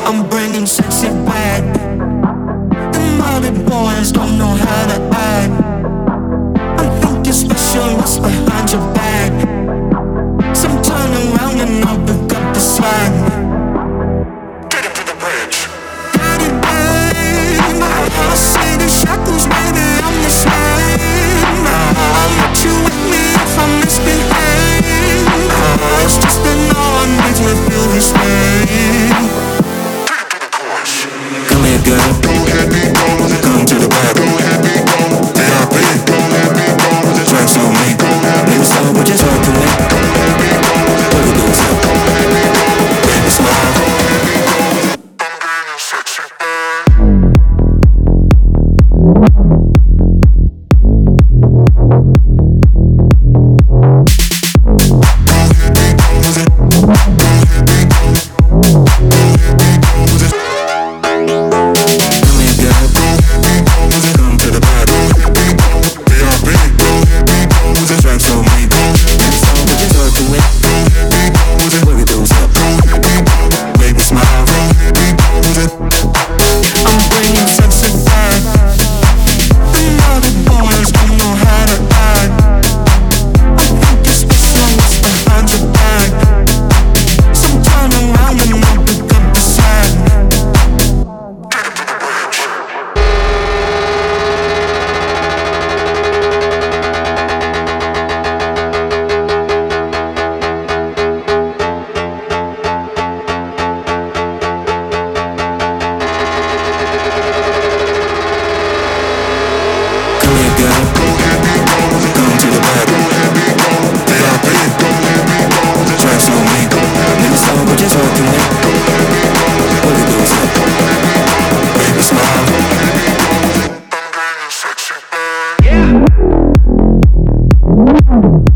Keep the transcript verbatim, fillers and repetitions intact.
I'm bringing sexy back. The money boys don't know how to act. I think you're special, what's behind your back? Some turn around and I'll pick up the slack. Take it to the bridge. Get it, babe. I see the shackles, baby, I'm the slave. I'll let you with me if I misbehave. It's just that no one makes me feel this way. Come here, girl. Come to the back. V I P. Drinks on me. Niggas know what you're talking with. What it goes up. Baby, smile. I'm getting sexy back. Yeah.